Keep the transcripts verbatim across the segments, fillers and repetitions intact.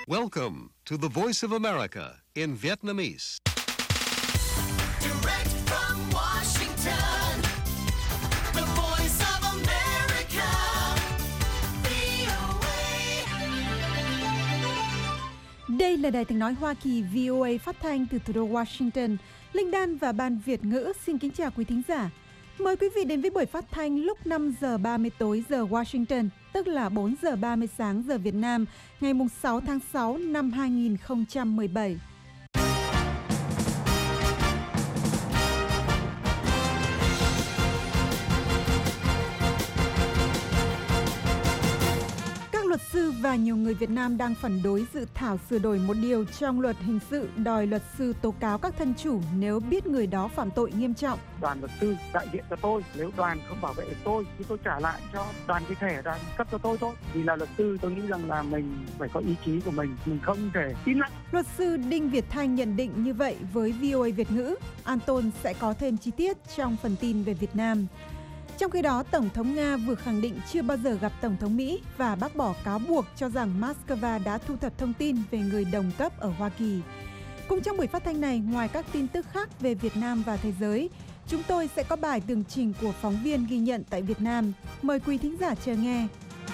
Welcome to the Voice of America in Vietnamese. Direct from Washington, the Voice of America, vê o a. Đây là Đài Tiếng nói Hoa Kỳ vê o a phát thanh từ thủ đô Washington. Linh Đan và Ban Việt ngữ xin kính chào quý thính giả. Mời quý vị đến với buổi phát thanh lúc năm giờ ba mươi tối giờ Washington, tức là bốn giờ ba mươi sáng giờ Việt Nam, ngày sáu tháng sáu năm hai nghìn không trăm mười bảy. Luật sư và nhiều người Việt Nam đang phản đối dự thảo sửa đổi một điều trong luật hình sự đòi luật sư tố cáo các thân chủ nếu biết người đó phạm tội nghiêm trọng. Đoàn luật sư đại diện cho tôi, nếu đoàn không bảo vệ được tôi thì tôi trả lại cho đoàn cái thẻ đoàn cấp cho tôi thôi. Vì là luật sư tôi nghĩ rằng là mình phải có ý chí của mình, mình không thể tin lặng. Luật sư Đinh Việt Thanh nhận định như vậy với vê o a Việt ngữ. Anton sẽ có thêm chi tiết trong phần tin về Việt Nam. Trong khi đó, Tổng thống Nga vừa khẳng định chưa bao giờ gặp Tổng thống Mỹ và bác bỏ cáo buộc cho rằng Moscow đã thu thập thông tin về người đồng cấp ở Hoa Kỳ. Cũng trong buổi phát thanh này, ngoài các tin tức khác về Việt Nam và thế giới, chúng tôi sẽ có bài tường trình của phóng viên ghi nhận tại Việt Nam. Mời quý thính giả chờ nghe.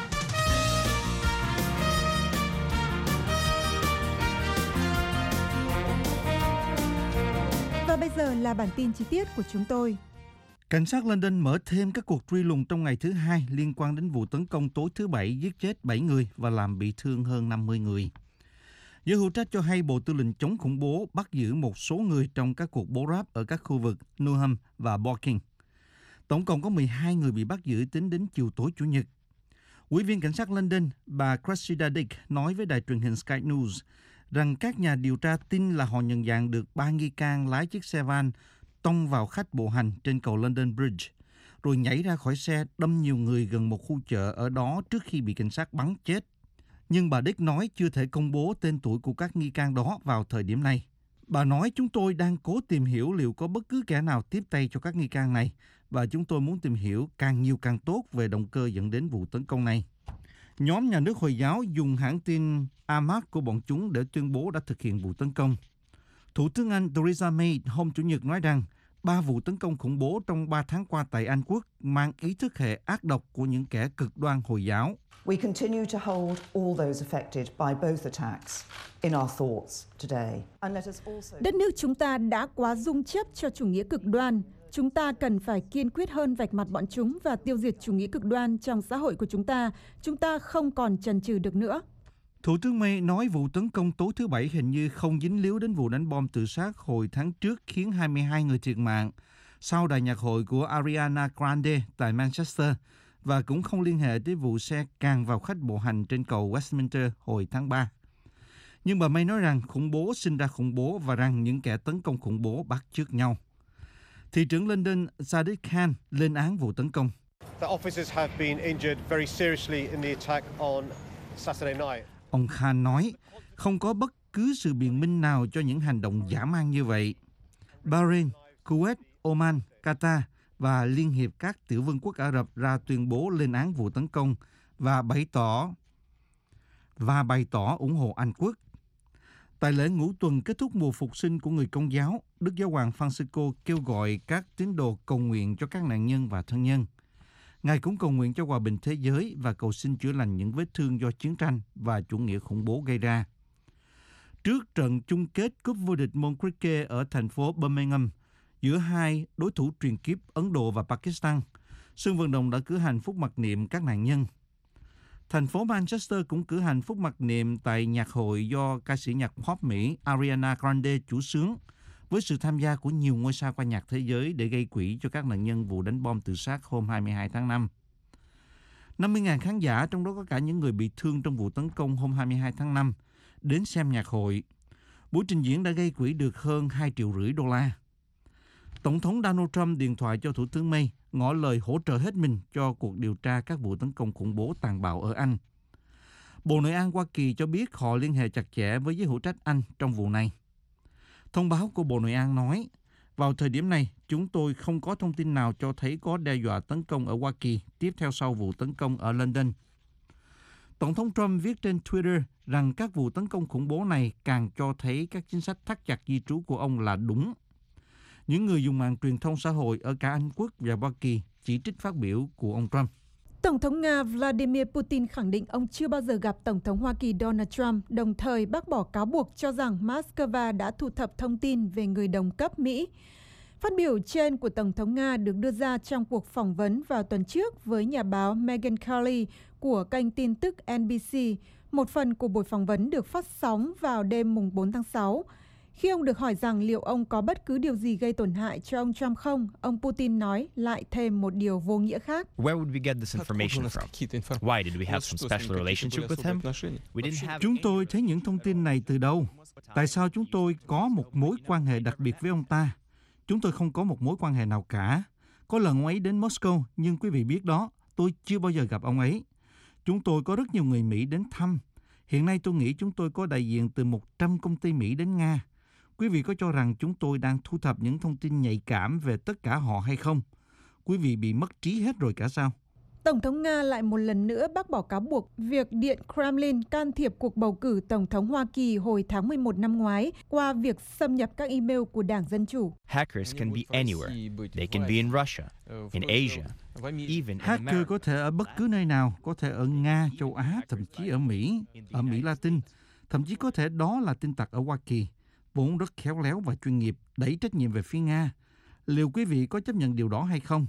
Và bây giờ là bản tin chi tiết của chúng tôi. Cảnh sát London mở thêm các cuộc truy lùng trong ngày thứ hai liên quan đến vụ tấn công tối thứ Bảy giết chết bảy người và làm bị thương hơn năm mươi người. Giới hữu trách cho hay Bộ Tư lệnh chống khủng bố bắt giữ một số người trong các cuộc bố ráp ở các khu vực Newham và Barking. Tổng cộng có mười hai người bị bắt giữ tính đến chiều tối Chủ nhật. Ủy viên cảnh sát London, bà Cressida Dick nói với đài truyền hình Sky News rằng các nhà điều tra tin là họ nhận dạng được ba nghi can lái chiếc xe van tông vào khách bộ hành trên cầu London Bridge, rồi nhảy ra khỏi xe đâm nhiều người gần một khu chợ ở đó trước khi bị cảnh sát bắn chết. Nhưng bà Dick nói chưa thể công bố tên tuổi của các nghi can đó vào thời điểm này. Bà nói chúng tôi đang cố tìm hiểu liệu có bất cứ kẻ nào tiếp tay cho các nghi can này và chúng tôi muốn tìm hiểu càng nhiều càng tốt về động cơ dẫn đến vụ tấn công này. Nhóm nhà nước Hồi giáo dùng hãng tin Ahmad của bọn chúng để tuyên bố đã thực hiện vụ tấn công. Thủ tướng Anh Theresa May hôm Chủ nhật nói rằng ba vụ tấn công khủng bố trong ba tháng qua tại Anh Quốc mang ý thức hệ ác độc của những kẻ cực đoan Hồi giáo. We continue to hold all those affected by both attacks in our thoughts today. And let us also... Đất nước chúng ta đã quá dung chấp cho chủ nghĩa cực đoan. Chúng ta cần phải kiên quyết hơn vạch mặt bọn chúng và tiêu diệt chủ nghĩa cực đoan trong xã hội của chúng ta. Chúng ta không còn chần chừ được nữa. Thủ tướng May nói vụ tấn công tối thứ Bảy hình như không dính líu đến vụ đánh bom tự sát hồi tháng trước khiến hai mươi hai người thiệt mạng sau đài nhạc hội của Ariana Grande tại Manchester và cũng không liên hệ tới vụ xe càn vào khách bộ hành trên cầu Westminster hồi tháng ba. Nhưng bà May nói rằng khủng bố sinh ra khủng bố và rằng những kẻ tấn công khủng bố bắt chước nhau. Thị trưởng London Sadiq Khan lên án vụ tấn công. The officers have been injured very seriously in the attack on Saturday night. Ông Khan nói, không có bất cứ sự biện minh nào cho những hành động dã man như vậy. Bahrain, Kuwait, Oman, Qatar và Liên hiệp các tiểu vương quốc Ả Rập ra tuyên bố lên án vụ tấn công và bày tỏ và bày tỏ ủng hộ Anh quốc. Tại lễ ngũ tuần kết thúc mùa phục sinh của người Công giáo, Đức Giáo hoàng Francisco kêu gọi các tín đồ cầu nguyện cho các nạn nhân và thân nhân. Ngài cũng cầu nguyện cho hòa bình thế giới và cầu xin chữa lành những vết thương do chiến tranh và chủ nghĩa khủng bố gây ra. Trước trận chung kết cúp vô địch môn cricket ở thành phố Birmingham giữa hai đối thủ truyền kiếp Ấn Độ và Pakistan, sân vận động đã cử hành phút mặc niệm các nạn nhân. Thành phố Manchester cũng cử hành phút mặc niệm tại nhạc hội do ca sĩ nhạc pop Mỹ Ariana Grande chủ xướng, với sự tham gia của nhiều ngôi sao ca nhạc thế giới để gây quỹ cho các nạn nhân vụ đánh bom tự sát hôm hai mươi hai tháng năm. năm mươi nghìn khán giả, trong đó có cả những người bị thương trong vụ tấn công hôm hai mươi hai tháng năm, đến xem nhạc hội. Buổi trình diễn đã gây quỹ được hơn hai triệu rưỡi đô la. Tổng thống Donald Trump điện thoại cho Thủ tướng May, ngỏ lời hỗ trợ hết mình cho cuộc điều tra các vụ tấn công khủng bố tàn bạo ở Anh. Bộ Nội an Hoa Kỳ cho biết họ liên hệ chặt chẽ với giới hữu trách Anh trong vụ này. Thông báo của Bộ Nội an nói, vào thời điểm này, chúng tôi không có thông tin nào cho thấy có đe dọa tấn công ở Hoa Kỳ tiếp theo sau vụ tấn công ở London. Tổng thống Trump viết trên Twitter rằng các vụ tấn công khủng bố này càng cho thấy các chính sách thắt chặt di trú của ông là đúng. Những người dùng mạng truyền thông xã hội ở cả Anh Quốc và Hoa Kỳ chỉ trích phát biểu của ông Trump. Tổng thống Nga Vladimir Putin khẳng định ông chưa bao giờ gặp Tổng thống Hoa Kỳ Donald Trump, đồng thời bác bỏ cáo buộc cho rằng Moscow đã thu thập thông tin về người đồng cấp Mỹ. Phát biểu trên của Tổng thống Nga được đưa ra trong cuộc phỏng vấn vào tuần trước với nhà báo Megyn Kelly của kênh tin tức N B C. Một phần của buổi phỏng vấn được phát sóng vào đêm mùng bốn tháng sáu. Khi ông được hỏi rằng liệu ông có bất cứ điều gì gây tổn hại cho ông Trump không, ông Putin nói lại thêm một điều vô nghĩa khác. Where would we get this information from? Why did we have some special relationship with him? We didn't have Chúng tôi thấy những thông tin này từ đâu? Tại sao chúng tôi có một mối quan hệ đặc biệt với ông ta? Chúng tôi không có một mối quan hệ nào cả. Có lần ông ấy đến Moscow, nhưng quý vị biết đó, tôi chưa bao giờ gặp ông ấy. Chúng tôi có rất nhiều người Mỹ đến thăm. Hiện nay tôi nghĩ chúng tôi có đại diện từ một trăm công ty Mỹ đến Nga. Quý vị có cho rằng chúng tôi đang thu thập những thông tin nhạy cảm về tất cả họ hay không? Quý vị bị mất trí hết rồi cả sao? Tổng thống Nga lại một lần nữa bác bỏ cáo buộc việc Điện Kremlin can thiệp cuộc bầu cử Tổng thống Hoa Kỳ hồi tháng mười một năm ngoái qua việc xâm nhập các email của Đảng Dân Chủ. Hackers can be anywhere. They can be in Russia, in Asia, even in Hacker America. có thể ở bất cứ nơi nào, có thể ở Nga, châu Á, thậm chí ở Mỹ, ở Mỹ Latin. Thậm chí có thể đó là tin tặc ở Hoa Kỳ, vốn rất khéo léo và chuyên nghiệp, đẩy trách nhiệm về phía Nga. Liệu quý vị có chấp nhận điều đó hay không?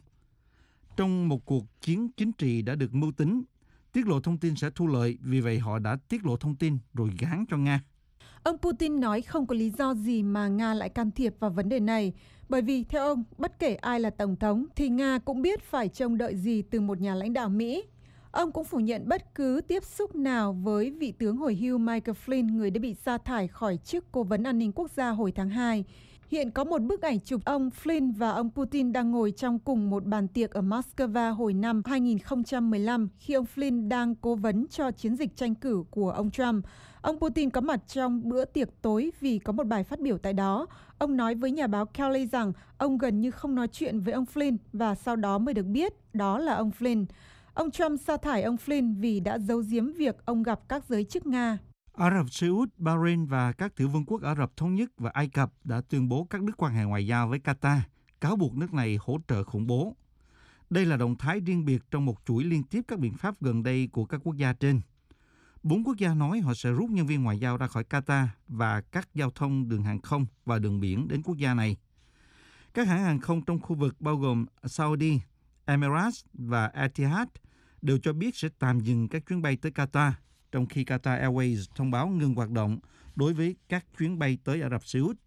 Trong một cuộc chiến chính trị đã được mưu tính, tiết lộ thông tin sẽ thu lợi, vì vậy họ đã tiết lộ thông tin rồi gán cho Nga. Ông Putin nói không có lý do gì mà Nga lại can thiệp vào vấn đề này, bởi vì theo ông, bất kể ai là Tổng thống thì Nga cũng biết phải trông đợi gì từ một nhà lãnh đạo Mỹ. Ông cũng phủ nhận bất cứ tiếp xúc nào với vị tướng hồi hưu Michael Flynn, người đã bị sa thải khỏi chức Cố vấn An ninh Quốc gia hồi tháng hai. Hiện có một bức ảnh chụp ông Flynn và ông Putin đang ngồi trong cùng một bàn tiệc ở Moscow hồi năm hai nghìn không trăm mười lăm khi ông Flynn đang cố vấn cho chiến dịch tranh cử của ông Trump. Ông Putin có mặt trong bữa tiệc tối vì có một bài phát biểu tại đó. Ông nói với nhà báo Kelly rằng ông gần như không nói chuyện với ông Flynn và sau đó mới được biết đó là ông Flynn. Ông Trump sa thải ông Flynn vì đã giấu giếm việc ông gặp các giới chức Nga. Ả Rập Xê Út, Bahrain và các tiểu vương quốc Ả Rập Thống Nhất và Ai Cập đã tuyên bố cắt đứt quan hệ ngoại giao với Qatar, cáo buộc nước này hỗ trợ khủng bố. Đây là động thái riêng biệt trong một chuỗi liên tiếp các biện pháp gần đây của các quốc gia trên. Bốn quốc gia nói họ sẽ rút nhân viên ngoại giao ra khỏi Qatar và cắt giao thông đường hàng không và đường biển đến quốc gia này. Các hãng hàng không trong khu vực bao gồm Saudi, Emirates và Etihad đều cho biết sẽ tạm dừng các chuyến bay tới Qatar, trong khi Qatar Airways thông báo ngừng hoạt động đối với các chuyến bay tới Ả Rập Xê Út.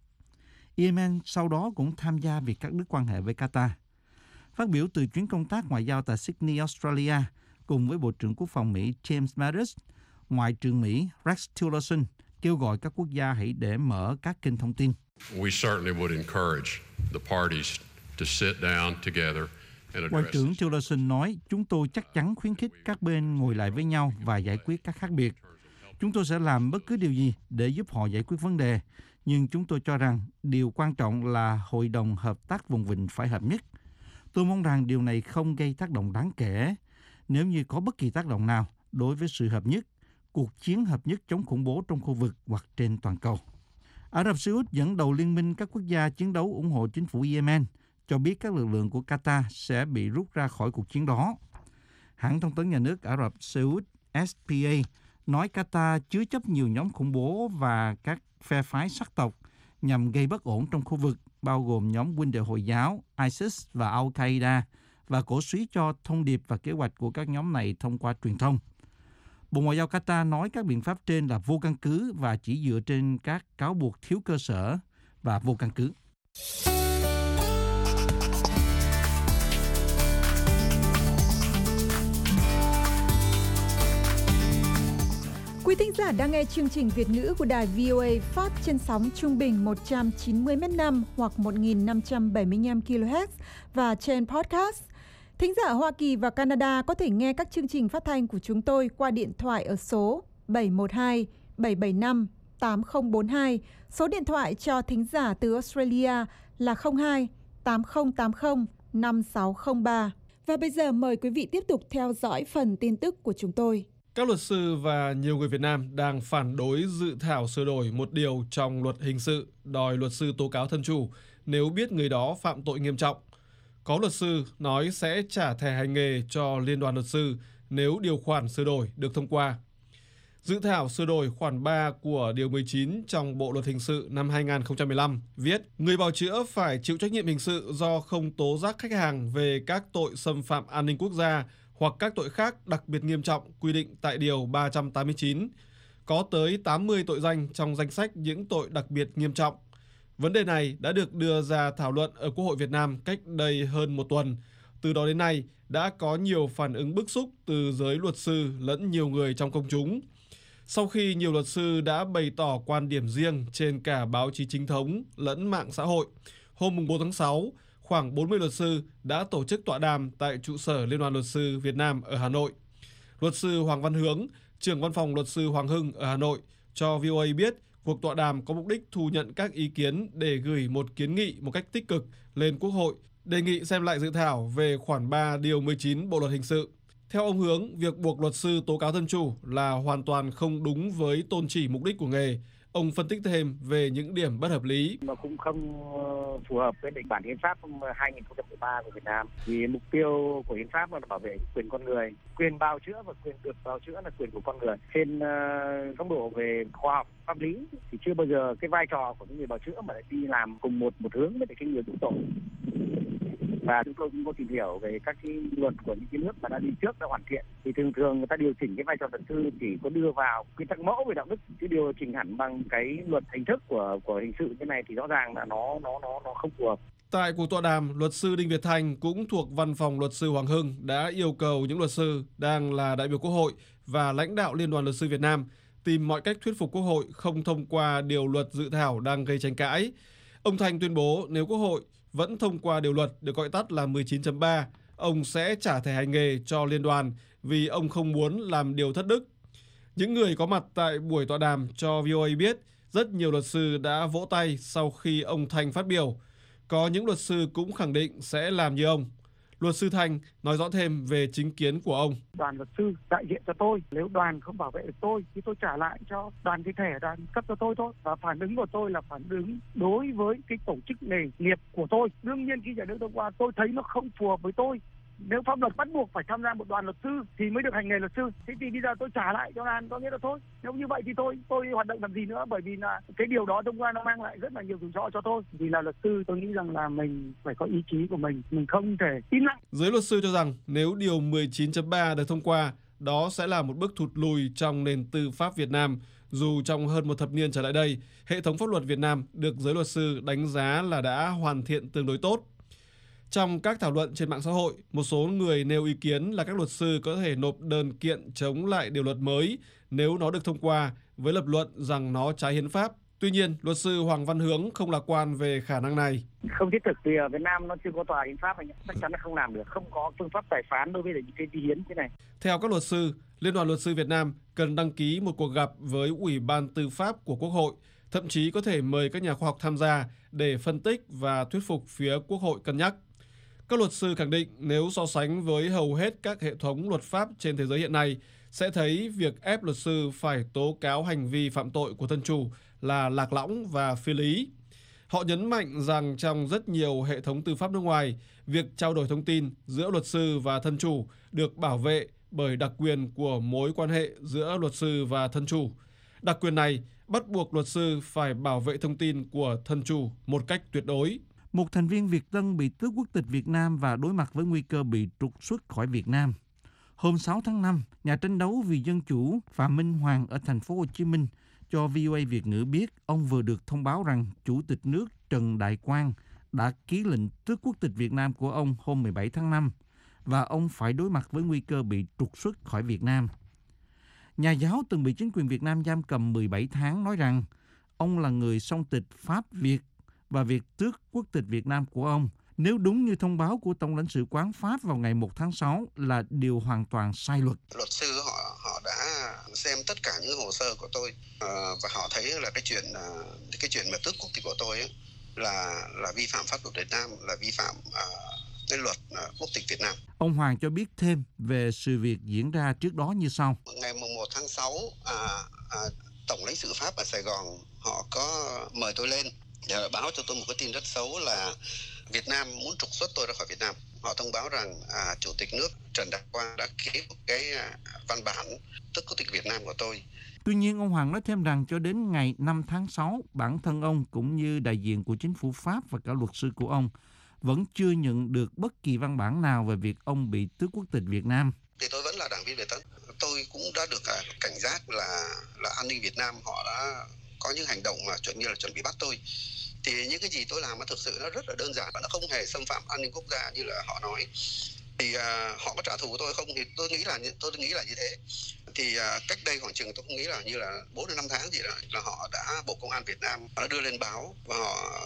Yemen sau đó cũng tham gia việc cắt đứt quan hệ với Qatar. Phát biểu từ chuyến công tác ngoại giao tại Sydney, Australia, cùng với Bộ trưởng Quốc phòng Mỹ James Mattis, Ngoại trưởng Mỹ Rex Tillerson kêu gọi các quốc gia hãy để mở các kênh thông tin. We certainly would encourage the parties to sit down together. Ngoại trưởng Tillerson nói, chúng tôi chắc chắn khuyến khích các bên ngồi lại với nhau và giải quyết các khác biệt. Chúng tôi sẽ làm bất cứ điều gì để giúp họ giải quyết vấn đề, nhưng chúng tôi cho rằng điều quan trọng là Hội đồng Hợp tác Vùng Vịnh phải hợp nhất. Tôi mong rằng điều này không gây tác động đáng kể. Nếu như có bất kỳ tác động nào đối với sự hợp nhất, cuộc chiến hợp nhất chống khủng bố trong khu vực hoặc trên toàn cầu. Ả Rập Xê Út dẫn đầu liên minh các quốc gia chiến đấu ủng hộ chính phủ Yemen, cho biết các lực lượng của Qatar sẽ bị rút ra khỏi cuộc chiến đó. Hãng thông tấn nhà nước Ả Rập Xê Út S P A nói Qatar chứa chấp nhiều nhóm khủng bố và các phe phái sắc tộc nhằm gây bất ổn trong khu vực, bao gồm nhóm Huynh đệ Hồi giáo, ISIS và Al-Qaeda, và cổ suý cho thông điệp và kế hoạch của các nhóm này thông qua truyền thông. Bộ Ngoại giao Qatar nói các biện pháp trên là vô căn cứ và chỉ dựa trên các cáo buộc thiếu cơ sở và vô căn cứ. Quý thính giả đang nghe chương trình Việt ngữ của đài vê o a phát trên sóng trung bình một trăm chín mươi mét năm hoặc một nghìn năm trăm bảy mươi lăm ki lô héc và trên podcast. Thính giả ở Hoa Kỳ và Canada có thể nghe các chương trình phát thanh của chúng tôi qua điện thoại ở số bảy một hai bảy bảy năm tám không bốn hai. Số điện thoại cho thính giả từ Australia là không hai tám không tám không năm sáu không ba. Và bây giờ mời quý vị tiếp tục theo dõi phần tin tức của chúng tôi. Các luật sư và nhiều người Việt Nam đang phản đối dự thảo sửa đổi một điều trong luật hình sự đòi luật sư tố cáo thân chủ nếu biết người đó phạm tội nghiêm trọng. Có luật sư nói sẽ trả thẻ hành nghề cho Liên đoàn luật sư nếu điều khoản sửa đổi được thông qua. Dự thảo sửa đổi khoản ba của Điều mười chín trong Bộ Luật Hình sự năm hai nghìn không trăm mười lăm viết người bào chữa phải chịu trách nhiệm hình sự do không tố giác khách hàng về các tội xâm phạm an ninh quốc gia hoặc các tội khác đặc biệt nghiêm trọng quy định tại Điều ba trăm tám mươi chín. Có tới tám mươi tội danh trong danh sách những tội đặc biệt nghiêm trọng. Vấn đề này đã được đưa ra thảo luận ở Quốc hội Việt Nam cách đây hơn một tuần. Từ đó đến nay, đã có nhiều phản ứng bức xúc từ giới luật sư lẫn nhiều người trong công chúng. Sau khi nhiều luật sư đã bày tỏ quan điểm riêng trên cả báo chí chính thống lẫn mạng xã hội, hôm bốn tháng sáu, khoảng bốn mươi luật sư đã tổ chức tọa đàm tại trụ sở Liên đoàn Luật sư Việt Nam ở Hà Nội. Luật sư Hoàng Văn Hướng, trưởng văn phòng luật sư Hoàng Hưng ở Hà Nội, cho vê o a biết cuộc tọa đàm có mục đích thu nhận các ý kiến để gửi một kiến nghị một cách tích cực lên Quốc hội, đề nghị xem lại dự thảo về khoản ba Điều mười chín Bộ Luật Hình sự. Theo ông Hướng, việc buộc luật sư tố cáo thân chủ là hoàn toàn không đúng với tôn chỉ mục đích của nghề. Ông phân tích thêm về những điểm bất hợp lý. Nó cũng không phù hợp với định bản hiến pháp hai nghìn không trăm mười ba của Việt Nam. Vì mục tiêu của hiến pháp là bảo vệ quyền con người, quyền bào chữa và quyền được bào chữa là quyền của con người. Trên uh, góc độ về khoa học pháp lý thì chưa bao giờ cái vai trò của những người bào chữa mà lại đi làm cùng một một hướng với cái người chủ tội. Và chúng tôi cũng có tìm hiểu về các cái luật của những cái nước mà đã đi trước đã hoàn thiện, thì thường thường người ta điều chỉnh cái vai trò luật sư chỉ có đưa vào quy tắc mẫu về đạo đức, chứ điều chỉnh hẳn bằng cái luật hình thức của của hình sự như này thì rõ ràng là nó nó nó nó không phù hợp. Tại cuộc tọa đàm, luật sư Đinh Việt Thành cũng thuộc văn phòng luật sư Hoàng Hưng đã yêu cầu những luật sư đang là đại biểu Quốc hội và lãnh đạo Liên đoàn Luật sư Việt Nam tìm mọi cách thuyết phục Quốc hội không thông qua điều luật dự thảo đang gây tranh cãi. Ông Thành tuyên bố nếu Quốc hội vẫn thông qua điều luật được gọi tắt là mười chín chấm ba, ông sẽ trả thẻ hành nghề cho liên đoàn vì ông không muốn làm điều thất đức. Những người có mặt tại buổi tọa đàm cho vê o a biết rất nhiều luật sư đã vỗ tay sau khi ông Thành phát biểu. Có những luật sư cũng khẳng định sẽ làm như ông. Luật sư Thành nói rõ thêm về chính kiến của ông. Đoàn luật sư đại diện cho tôi, nếu đoàn không bảo vệ được tôi thì tôi trả lại cho đoàn cái thẻ đoàn cấp cho tôi thôi. Và phản ứng của tôi là phản ứng đối với cái tổ chức nghề nghiệp của tôi. Đương nhiên khi nhà nước thông qua tôi thấy nó không phù hợp với tôi. Nếu pháp luật bắt buộc phải tham gia một đoàn luật sư thì mới được hành nghề luật sư. Thế thì bây giờ tôi trả lại cho đoàn, có nghĩa là thôi. Nếu như vậy thì tôi tôi hoạt động làm gì nữa, bởi vì là cái điều đó thông qua nó mang lại rất là nhiều rủi ro cho tôi. Vì là luật sư tôi nghĩ rằng là mình phải có ý chí của mình, mình không thể im lặng. Giới luật sư cho rằng nếu điều mười chín chấm ba được thông qua, đó sẽ là một bước thụt lùi trong nền tư pháp Việt Nam. Dù trong hơn một thập niên trở lại đây, hệ thống pháp luật Việt Nam được giới luật sư đánh giá là đã hoàn thiện tương đối tốt. Trong các thảo luận trên mạng xã hội, một số người nêu ý kiến là các luật sư có thể nộp đơn kiện chống lại điều luật mới nếu nó được thông qua, với lập luận rằng nó trái hiến pháp. Tuy nhiên, luật sư Hoàng Văn Hướng không lạc quan về khả năng này. Không thiết thực vì ở Việt Nam nó chưa có tòa hiến pháp, anh chắc chắn là không làm được, không có phương pháp tài phán đối với những cái vi hiến thế này. Theo các luật sư, Liên đoàn Luật sư Việt Nam cần đăng ký một cuộc gặp với Ủy ban Tư pháp của Quốc hội, thậm chí có thể mời các nhà khoa học tham gia để phân tích và thuyết phục phía Quốc hội cân nhắc. Các luật sư khẳng định nếu so sánh với hầu hết các hệ thống luật pháp trên thế giới hiện nay, sẽ thấy việc ép luật sư phải tố cáo hành vi phạm tội của thân chủ là lạc lõng và phi lý. Họ nhấn mạnh rằng trong rất nhiều hệ thống tư pháp nước ngoài, việc trao đổi thông tin giữa luật sư và thân chủ được bảo vệ bởi đặc quyền của mối quan hệ giữa luật sư và thân chủ. Đặc quyền này bắt buộc luật sư phải bảo vệ thông tin của thân chủ một cách tuyệt đối. Một thành viên Việt Tân bị tước quốc tịch Việt Nam và đối mặt với nguy cơ bị trục xuất khỏi Việt Nam. Hôm sáu tháng năm, nhà tranh đấu vì dân chủ Phạm Minh Hoàng ở thành phố Hồ Chí Minh cho vê o a Việt ngữ biết ông vừa được thông báo rằng Chủ tịch nước Trần Đại Quang đã ký lệnh tước quốc tịch Việt Nam của ông hôm mười bảy tháng năm và ông phải đối mặt với nguy cơ bị trục xuất khỏi Việt Nam. Nhà giáo từng bị chính quyền Việt Nam giam cầm mười bảy tháng nói rằng ông là người song tịch Pháp-Việt và việc tước quốc tịch Việt Nam của ông, nếu đúng như thông báo của Tổng lãnh sự quán Pháp vào ngày một tháng sáu, là điều hoàn toàn sai luật. Luật sư họ họ đã xem tất cả những hồ sơ của tôi uh, và họ thấy là cái chuyện uh, cái chuyện mà tước quốc tịch của tôi ấy, là là vi phạm pháp luật Việt Nam, là vi phạm uh, cái luật uh, quốc tịch Việt Nam. Ông Hoàng cho biết thêm về sự việc diễn ra trước đó như sau. Ngày mùng một tháng sáu, à, à, Tổng lãnh sự Pháp ở Sài Gòn họ có mời tôi lên để báo cho tôi một cái tin rất xấu là Việt Nam muốn trục xuất tôi ra khỏi Việt Nam. Họ thông báo rằng à, Chủ tịch nước Trần Đại Quang đã ký một cái à, văn bản tức quốc tịch Việt Nam của tôi. Tuy nhiên, ông Hoàng nói thêm rằng cho đến ngày năm tháng sáu, bản thân ông cũng như đại diện của chính phủ Pháp và cả luật sư của ông vẫn chưa nhận được bất kỳ văn bản nào về việc ông bị tước quốc tịch Việt Nam. Thì tôi vẫn là đảng viên Việt Tân. Tôi cũng đã được cảnh giác là là an ninh Việt Nam họ đã có những hành động mà chuẩn như là chuẩn bị bắt tôi. Thì những cái gì tôi làm nó thực sự nó rất là đơn giản và nó không hề xâm phạm an ninh quốc gia như là họ nói. Thì uh, họ có trả thù tôi không thì tôi nghĩ là tôi nghĩ là như thế. Thì uh, cách đây khoảng chừng tôi cũng nghĩ là như là bốn đến năm tháng gì đó là họ đã Bộ Công an Việt Nam đã đưa lên báo và họ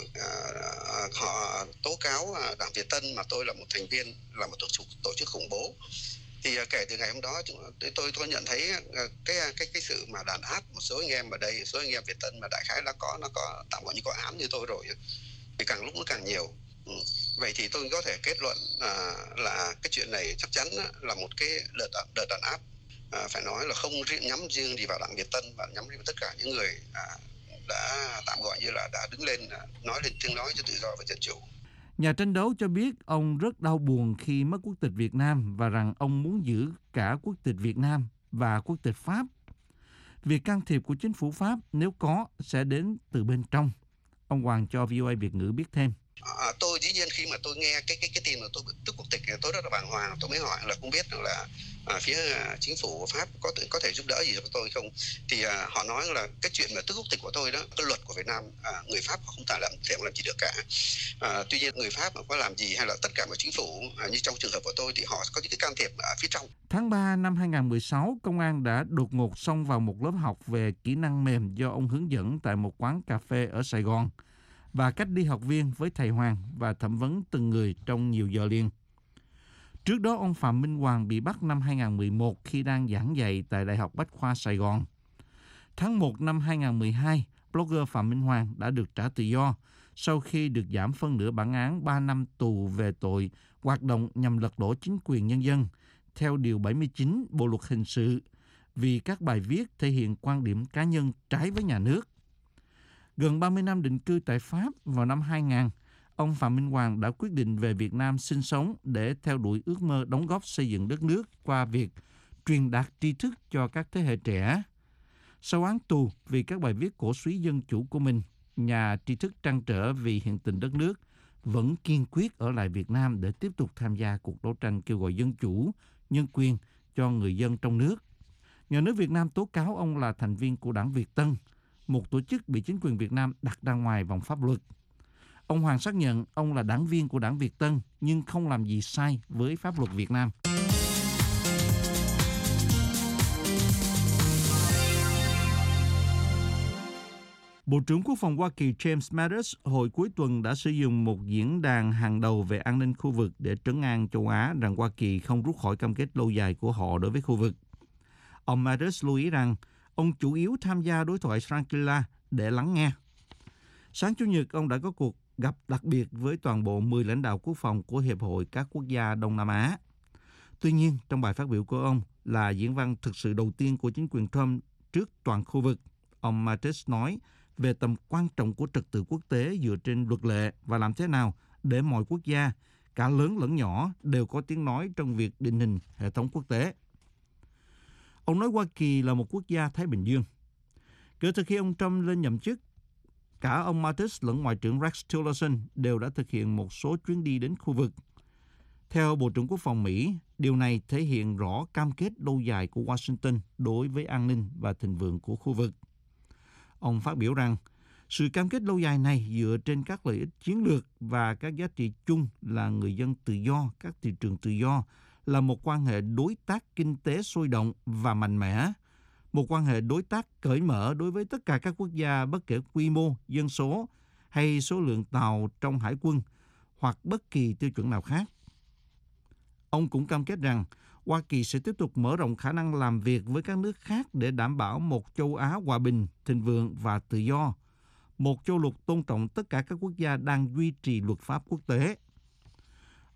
uh, họ tố cáo uh, Đảng Việt Tân mà tôi là một thành viên là một tổ chức tổ chức khủng bố. Thì uh, kể từ ngày hôm đó tôi tôi nhận thấy uh, cái cái cái sự mà đàn áp một số anh em ở đây, số anh em Việt Tân mà đại khái là có nó có tạm gọi như có án như tôi rồi thì càng lúc nó càng nhiều. Ừ. Vậy thì tôi có thể kết luận à, là cái chuyện này chắc chắn là một cái đợt đợt đàn áp à, phải nói là không riêng nhắm riêng gì vào Đảng Việt Tân và nhắm riêng vào tất cả những người à, đã tạm gọi như là đã đứng lên nói lên tiếng nói cho tự do và dân chủ. Nhà tranh đấu cho biết ông rất đau buồn khi mất quốc tịch Việt Nam và rằng ông muốn giữ cả quốc tịch Việt Nam và quốc tịch Pháp. Việc can thiệp của chính phủ Pháp nếu có sẽ đến từ bên trong. Ông Hoàng cho vê o a Việt ngữ biết thêm. À, tôi dĩ nhiên khi mà tôi nghe cái cái cái tin mà tôi tước quốc tịch tôi rất là bàng hoàng, tôi mới hỏi là không biết là à, phía à, chính phủ Pháp có thể có thể giúp đỡ gì cho tôi không, thì à, họ nói là cái chuyện mà tước quốc tịch của tôi đó, cái luật của Việt Nam à, người Pháp họ không thể làm thể làm gì được cả. À, tuy nhiên người Pháp mà có làm gì hay là tất cả mọi chính phủ à, như trong trường hợp của tôi thì họ có những cái can thiệp ở phía trong. Tháng ba năm hai không một sáu, công an đã đột ngột xông vào một lớp học về kỹ năng mềm do ông hướng dẫn tại một quán cà phê ở Sài Gòn và cách đi học viên với thầy Hoàng và thẩm vấn từng người trong nhiều giờ liền. Trước đó, ông Phạm Minh Hoàng bị bắt năm hai không một một khi đang giảng dạy tại Đại học Bách khoa Sài Gòn. Tháng một năm hai không một hai, blogger Phạm Minh Hoàng đã được trả tự do sau khi được giảm phân nửa bản án ba năm tù về tội hoạt động nhằm lật đổ chính quyền nhân dân theo Điều bảy mươi chín Bộ Luật Hình sự vì các bài viết thể hiện quan điểm cá nhân trái với nhà nước. Gần ba mươi năm định cư tại Pháp, vào năm hai không, ông Phạm Minh Hoàng đã quyết định về Việt Nam sinh sống để theo đuổi ước mơ đóng góp xây dựng đất nước qua việc truyền đạt tri thức cho các thế hệ trẻ. Sau án tù vì các bài viết cổ súy dân chủ của mình, nhà tri thức trăn trở vì hiện tình đất nước vẫn kiên quyết ở lại Việt Nam để tiếp tục tham gia cuộc đấu tranh kêu gọi dân chủ, nhân quyền cho người dân trong nước. Nhà nước Việt Nam tố cáo ông là thành viên của Đảng Việt Tân, một tổ chức bị chính quyền Việt Nam đặt ra ngoài vòng pháp luật. Ông Hoàng xác nhận ông là đảng viên của Đảng Việt Tân nhưng không làm gì sai với pháp luật Việt Nam. Bộ trưởng Quốc phòng Hoa Kỳ James Mattis hồi cuối tuần đã sử dụng một diễn đàn hàng đầu về an ninh khu vực để trấn an châu Á rằng Hoa Kỳ không rút khỏi cam kết lâu dài của họ đối với khu vực. Ông Mattis lưu ý rằng ông chủ yếu tham gia đối thoại Shangri-La để lắng nghe. Sáng Chủ nhật, ông đã có cuộc gặp đặc biệt với toàn bộ mười lãnh đạo quốc phòng của Hiệp hội các quốc gia Đông Nam Á. Tuy nhiên, trong bài phát biểu của ông là diễn văn thực sự đầu tiên của chính quyền Trump trước toàn khu vực, ông Mattis nói về tầm quan trọng của trật tự quốc tế dựa trên luật lệ và làm thế nào để mọi quốc gia, cả lớn lẫn nhỏ, đều có tiếng nói trong việc định hình hệ thống quốc tế. Ông nói Hoa Kỳ là một quốc gia Thái Bình Dương. Kể từ khi ông Trump lên nhậm chức, cả ông Mattis lẫn Ngoại trưởng Rex Tillerson đều đã thực hiện một số chuyến đi đến khu vực. Theo Bộ trưởng Quốc phòng Mỹ, điều này thể hiện rõ cam kết lâu dài của Washington đối với an ninh và thịnh vượng của khu vực. Ông phát biểu rằng, sự cam kết lâu dài này dựa trên các lợi ích chiến lược và các giá trị chung là người dân tự do, các thị trường tự do, là một quan hệ đối tác kinh tế sôi động và mạnh mẽ, một quan hệ đối tác cởi mở đối với tất cả các quốc gia bất kể quy mô, dân số hay số lượng tàu trong hải quân hoặc bất kỳ tiêu chuẩn nào khác. Ông cũng cam kết rằng Hoa Kỳ sẽ tiếp tục mở rộng khả năng làm việc với các nước khác để đảm bảo một châu Á hòa bình, thịnh vượng và tự do, một châu lục tôn trọng tất cả các quốc gia đang duy trì luật pháp quốc tế.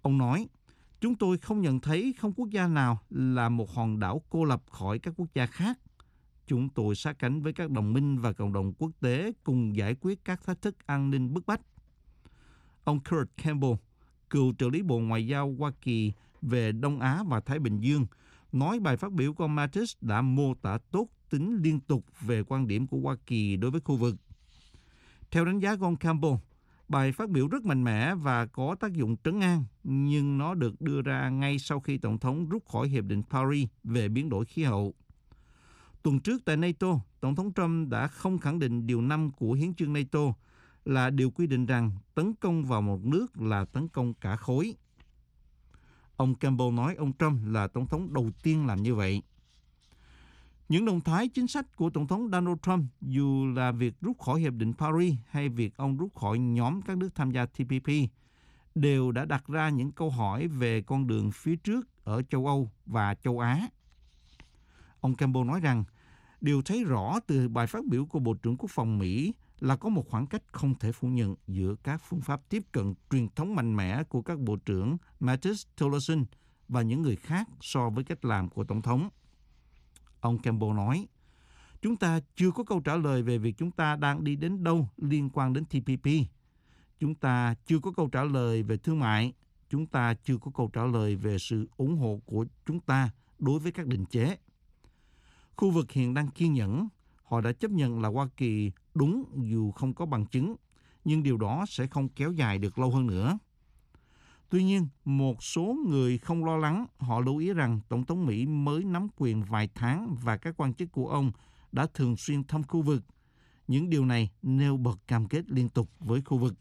Ông nói, chúng tôi không nhận thấy không quốc gia nào là một hòn đảo cô lập khỏi các quốc gia khác. Chúng tôi sát cánh với các đồng minh và cộng đồng quốc tế cùng giải quyết các thách thức an ninh bức bách. Ông Kurt Campbell, cựu trợ lý Bộ Ngoại giao Hoa Kỳ về Đông Á và Thái Bình Dương, nói bài phát biểu của ông Mattis đã mô tả tốt tính liên tục về quan điểm của Hoa Kỳ đối với khu vực. Theo đánh giá của ông Campbell, bài phát biểu rất mạnh mẽ và có tác dụng trấn an, nhưng nó được đưa ra ngay sau khi Tổng thống rút khỏi Hiệp định Paris về biến đổi khí hậu. Tuần trước tại NATO, Tổng thống Trump đã không khẳng định điều năm của Hiến chương NATO là điều quy định rằng tấn công vào một nước là tấn công cả khối. Ông Campbell nói ông Trump là Tổng thống đầu tiên làm như vậy. Những động thái chính sách của Tổng thống Donald Trump, dù là việc rút khỏi Hiệp định Paris hay việc ông rút khỏi nhóm các nước tham gia T P P, đều đã đặt ra những câu hỏi về con đường phía trước ở châu Âu và châu Á. Ông Campbell nói rằng, điều thấy rõ từ bài phát biểu của Bộ trưởng Quốc phòng Mỹ là có một khoảng cách không thể phủ nhận giữa các phương pháp tiếp cận truyền thống mạnh mẽ của các Bộ trưởng Mattis, Tillerson và những người khác so với cách làm của Tổng thống. Ông Campbell nói, chúng ta chưa có câu trả lời về việc chúng ta đang đi đến đâu liên quan đến T P P. Chúng ta chưa có câu trả lời về thương mại. Chúng ta chưa có câu trả lời về sự ủng hộ của chúng ta đối với các định chế. Khu vực hiện đang kiên nhẫn. Họ đã chấp nhận là Hoa Kỳ đúng dù không có bằng chứng, nhưng điều đó sẽ không kéo dài được lâu hơn nữa. Tuy nhiên, một số người không lo lắng. Họ lưu ý rằng Tổng thống Mỹ mới nắm quyền vài tháng và các quan chức của ông đã thường xuyên thăm khu vực. Những điều này nêu bật cam kết liên tục với khu vực.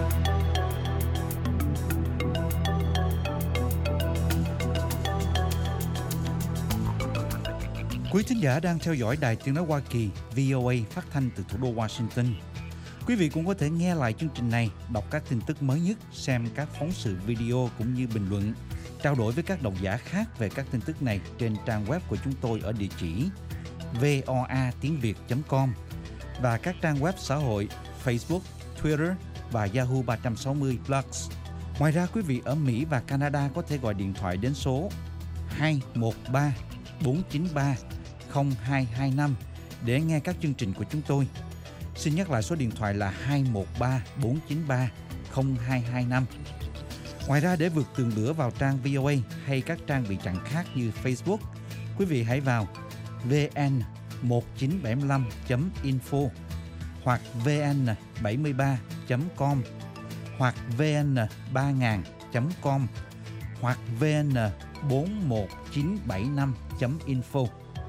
Quý thính giả đang theo dõi Đài Tiếng nói Hoa Kỳ V O A phát thanh từ thủ đô Washington. Quý vị cũng có thể nghe lại chương trình này, đọc các tin tức mới nhất, xem các phóng sự video cũng như bình luận, trao đổi với các độc giả khác về các tin tức này trên trang web của chúng tôi ở địa chỉ voa tiếng việt chấm com và các trang web xã hội Facebook, Twitter và Yahoo ba sáu không Plus. Ngoài ra, quý vị ở Mỹ và Canada có thể gọi điện thoại đến số hai một ba bốn chín ba không hai hai năm để nghe các chương trình của chúng tôi. Xin nhắc lại số điện thoại là hai một ba bốn chín ba không hai hai năm. Ngoài ra, để vượt tường lửa vào trang vê o a hay các trang bị chặn khác như Facebook, quý vị hãy vào vn một chín bảy năm chấm info hoặc vn bảy ba chấm com hoặc vn ba nghìn chấm com hoặc vn bốn một chín bảy năm chấm info.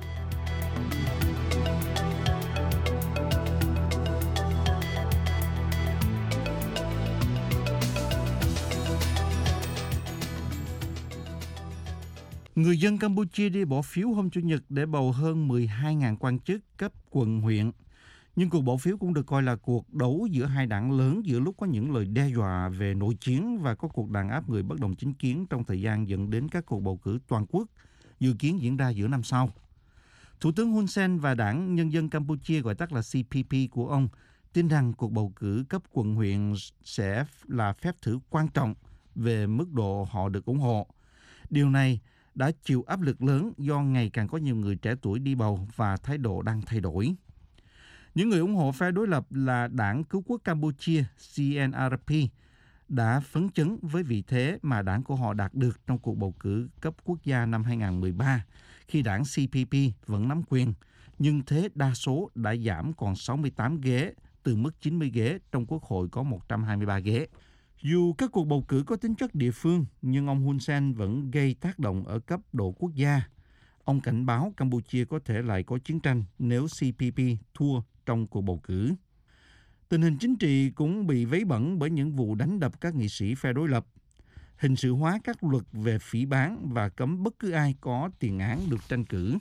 Người dân Campuchia đi bỏ phiếu hôm Chủ nhật để bầu hơn mười hai nghìn quan chức cấp quận huyện. Nhưng cuộc bỏ phiếu cũng được coi là cuộc đấu giữa hai đảng lớn giữa lúc có những lời đe dọa về nội chiến và có cuộc đàn áp người bất đồng chính kiến trong thời gian dẫn đến các cuộc bầu cử toàn quốc dự kiến diễn ra giữa năm sau. Thủ tướng Hun Sen và Đảng Nhân dân Campuchia, gọi tắt là C P P của ông, tin rằng cuộc bầu cử cấp quận huyện sẽ là phép thử quan trọng về mức độ họ được ủng hộ. Điều này đã chịu áp lực lớn do ngày càng có nhiều người trẻ tuổi đi bầu và thái độ đang thay đổi. Những người ủng hộ phe đối lập là Đảng Cứu quốc Campuchia C N R P đã phấn chấn với vị thế mà đảng của họ đạt được trong cuộc bầu cử cấp quốc gia năm hai không một ba, khi đảng C P P vẫn nắm quyền, nhưng thế đa số đã giảm còn sáu mươi tám ghế từ mức chín mươi ghế trong Quốc hội có một trăm hai mươi ba ghế. Dù các cuộc bầu cử có tính chất địa phương, nhưng ông Hun Sen vẫn gây tác động ở cấp độ quốc gia. Ông cảnh báo Campuchia có thể lại có chiến tranh nếu C P P thua trong cuộc bầu cử. Tình hình chính trị cũng bị vấy bẩn bởi những vụ đánh đập các nghị sĩ phe đối lập, hình sự hóa các luật về phỉ báng và cấm bất cứ ai có tiền án được tranh cử.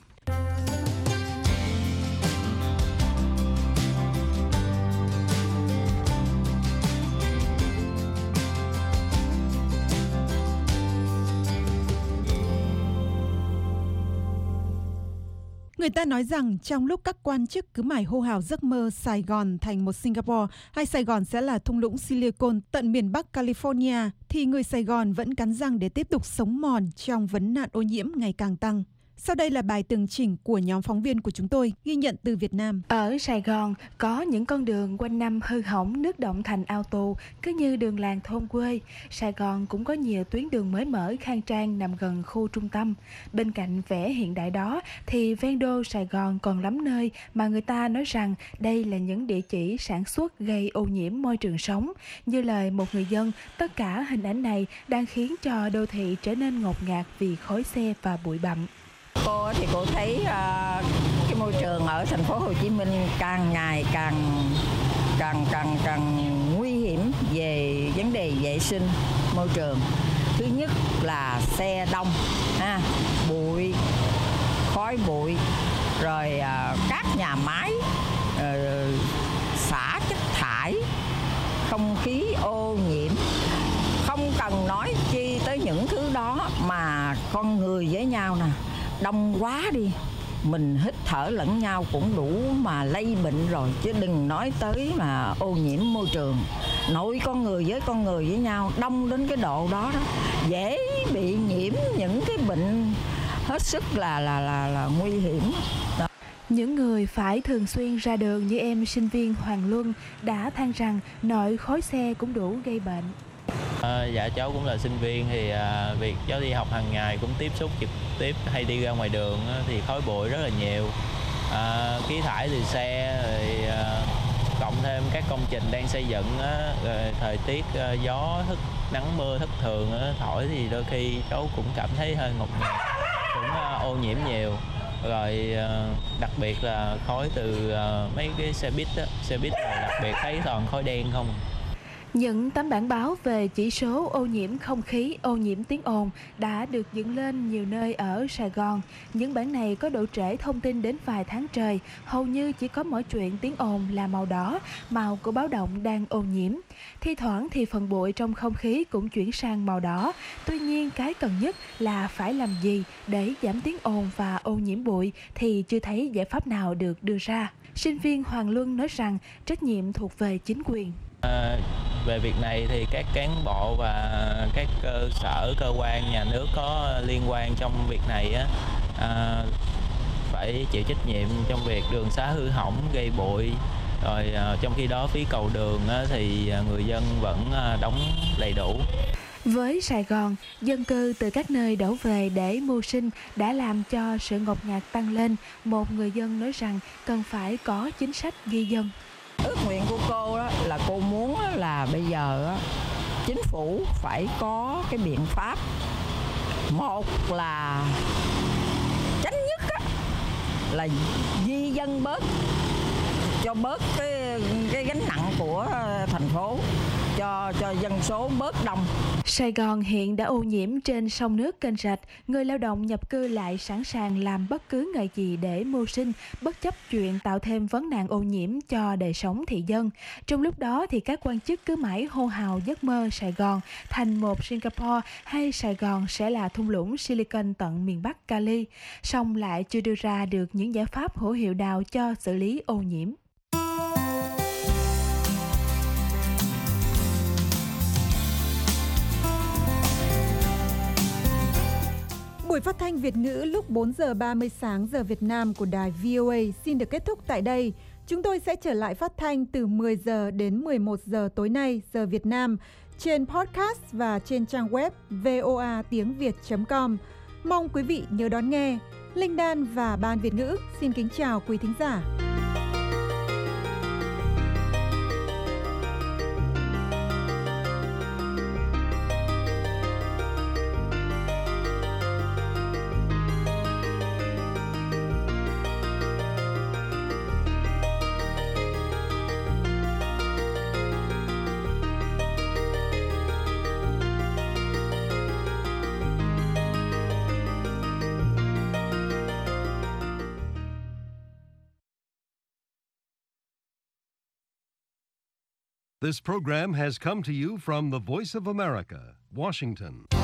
Người ta nói rằng trong lúc các quan chức cứ mải hô hào giấc mơ Sài Gòn thành một Singapore hay Sài Gòn sẽ là thung lũng Silicon tận miền Bắc California, thì người Sài Gòn vẫn cắn răng để tiếp tục sống mòn trong vấn nạn ô nhiễm ngày càng tăng. Sau đây là bài tường trình của nhóm phóng viên của chúng tôi, ghi nhận từ Việt Nam. Ở Sài Gòn, có những con đường quanh năm hư hỏng, nước động thành ao tù, cứ như đường làng thôn quê. Sài Gòn cũng có nhiều tuyến đường mới mở khang trang nằm gần khu trung tâm. Bên cạnh vẻ hiện đại đó, thì ven đô Sài Gòn còn lắm nơi mà người ta nói rằng đây là những địa chỉ sản xuất gây ô nhiễm môi trường sống. Như lời một người dân, tất cả hình ảnh này đang khiến cho đô thị trở nên ngột ngạt vì khói xe và bụi bặm. Cô thì cô thấy uh, cái môi trường ở thành phố Hồ Chí Minh càng ngày càng càng càng càng nguy hiểm về vấn đề vệ sinh môi trường. Thứ nhất là xe đông, ha, bụi, khói bụi, rồi uh, các nhà máy uh, xả chất thải, không khí ô nhiễm. Không cần nói chi tới những thứ đó mà con người với nhau nè, đông quá đi, mình hít thở lẫn nhau cũng đủ mà lây bệnh rồi, chứ đừng nói tới mà ô nhiễm môi trường. Nội con người với con người với nhau đông đến cái độ đó đó, dễ bị nhiễm những cái bệnh hết sức là là là là nguy hiểm. Đó. Những người phải thường xuyên ra đường như em sinh viên Hoàng Luân đã than rằng nội khói xe cũng đủ gây bệnh. À, dạ cháu cũng là sinh viên thì à, việc cháu đi học hàng ngày cũng tiếp xúc trực tiếp hay đi ra ngoài đường á, thì khói bụi rất là nhiều, à, khí thải từ xe rồi à, cộng thêm các công trình đang xây dựng á, rồi thời tiết à, gió thức nắng mưa thất thường á, thổi thì đôi khi cháu cũng cảm thấy hơi ngột ngạt, cũng à, ô nhiễm nhiều. Rồi à, đặc biệt là khói từ à, mấy cái xe buýt á, xe buýt là đặc biệt thấy toàn khói đen không. Những tấm bảng báo về chỉ số ô nhiễm không khí, ô nhiễm tiếng ồn đã được dựng lên nhiều nơi ở Sài Gòn. Những bản này có độ trễ thông tin đến vài tháng trời, hầu như chỉ có mỗi chuyện tiếng ồn là màu đỏ, màu của báo động đang ô nhiễm. Thi thoảng thì phần bụi trong không khí cũng chuyển sang màu đỏ. Tuy nhiên cái cần nhất là phải làm gì để giảm tiếng ồn và ô nhiễm bụi thì chưa thấy giải pháp nào được đưa ra. Sinh viên Hoàng Luân nói rằng trách nhiệm thuộc về chính quyền. À, về việc này thì các cán bộ và các cơ sở cơ quan nhà nước có liên quan trong việc này á, à, phải chịu trách nhiệm trong việc đường xá hư hỏng gây bụi, rồi à, trong khi đó phí cầu đường á, thì người dân vẫn à, đóng đầy đủ. Với Sài Gòn, dân cư từ các nơi đổ về để mưu sinh đã làm cho sự ngột ngạt tăng lên. Một người dân nói rằng cần phải có chính sách di dân. Ước nguyện của cô đó là cô muốn là bây giờ đó, chính phủ phải có cái biện pháp. Một là chánh nhất đó, là di dân bớt, cho bớt cái cái gánh nặng của thành phố, cho cho dân số bớt đông. Sài Gòn hiện đã ô nhiễm trên sông nước kênh rạch, người lao động nhập cư lại sẵn sàng làm bất cứ nghề gì để mưu sinh, bất chấp chuyện tạo thêm vấn nạn ô nhiễm cho đời sống thị dân. Trong lúc đó thì các quan chức cứ mãi hô hào giấc mơ Sài Gòn thành một Singapore hay Sài Gòn sẽ là thung lũng Silicon tận miền Bắc Cali, song lại chưa đưa ra được những giải pháp hữu hiệu nào cho xử lý ô nhiễm. Buổi phát thanh Việt ngữ lúc bốn giờ ba mươi sáng giờ Việt Nam của đài vê o a xin được kết thúc tại đây. Chúng tôi sẽ trở lại phát thanh từ mười giờ đến mười một giờ tối nay giờ Việt Nam trên podcast và trên trang web voa tiếng việt chấm com. Mong quý vị nhớ đón nghe. Linh Đan và Ban Việt ngữ xin kính chào quý thính giả. This program has come to you from the Voice of America, Washington.